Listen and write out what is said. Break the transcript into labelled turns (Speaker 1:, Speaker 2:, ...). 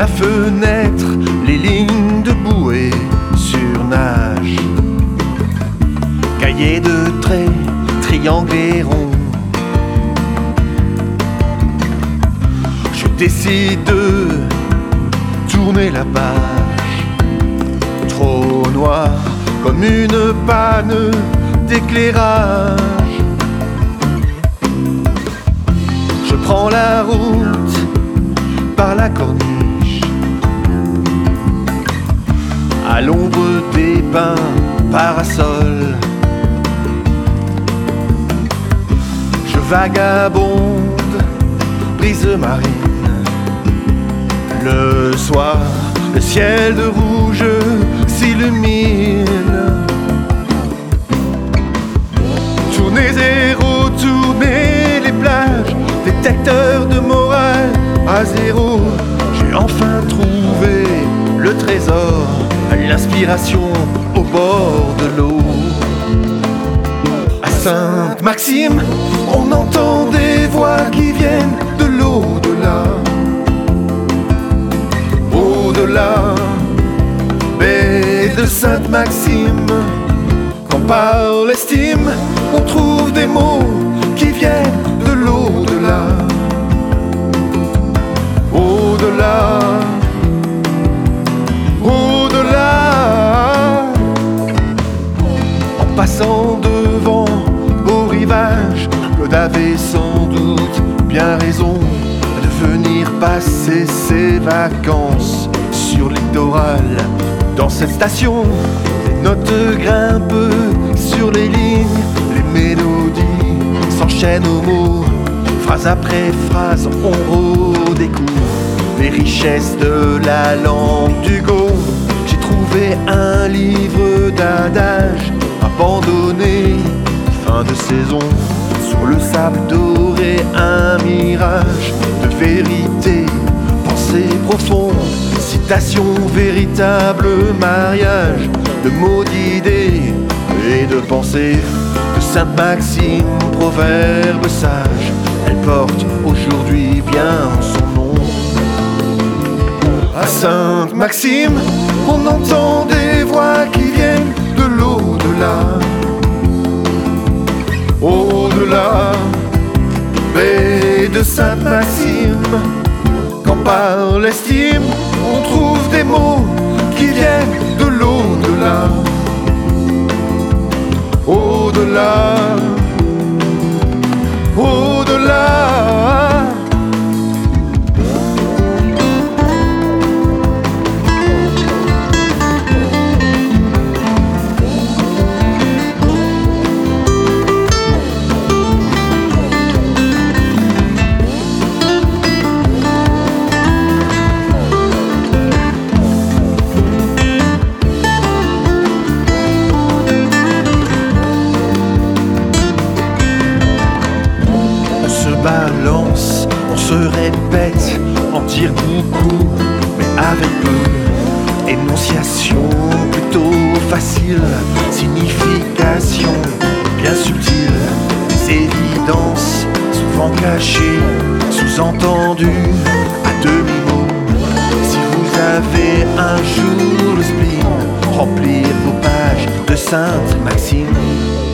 Speaker 1: ma fenêtre, les lignes de bouée surnagent. Cahier de traits, triangle et rond. Je décide de tourner la page. Trop noir comme une panne d'éclairage. Je prends la route par la corniche, à l'ombre des pins parasols. Je vagabonde, brise marine. Le soir, le ciel de rouge s'illumine. Tournez et retournez les plages, détecteur de morale à zéro. J'ai enfin trouvé le trésor, l'inspiration au bord de l'eau. À Sainte-Maxime, on entend des voix qui viennent de l'au-delà. Au-delà, baie de Sainte-Maxime. Quand par l'estime, on trouve des mots qui viennent de l'au-delà. Au-delà, au-delà. En passant devant beau rivage, Claude avait sans doute bien raison de venir passer ses vacances sur le littoral. Dans cette station, les notes grimpent sur les lignes, les mélodies s'enchaînent aux mots. Phrase après phrase, on redécouvre les richesses de la langue d'Hugo. J'ai trouvé un livre d'adages abandonné, fin de saison. Sur le sable doré, un mirage de vérité, pensée profonde. Citation, véritable mariage de mots, d'idées et de pensées. De Sainte-Maxime, proverbe sage, elle porte aujourd'hui bien son nom. À Sainte-Maxime, on entend des voix qui viennent de l'au-delà. Au-delà, baie de Sainte-Maxime. Quand par l'estime, on trouve des mots qui viennent de l'au-delà. Au-delà, au-delà. Balance, on se répète, en dire beaucoup, mais avec peu. Énonciation plutôt facile, signification bien subtile. Des évidences souvent cachées, sous-entendues à demi-mot. Si vous avez un jour le spleen, remplir vos pages de Sainte-Maxime.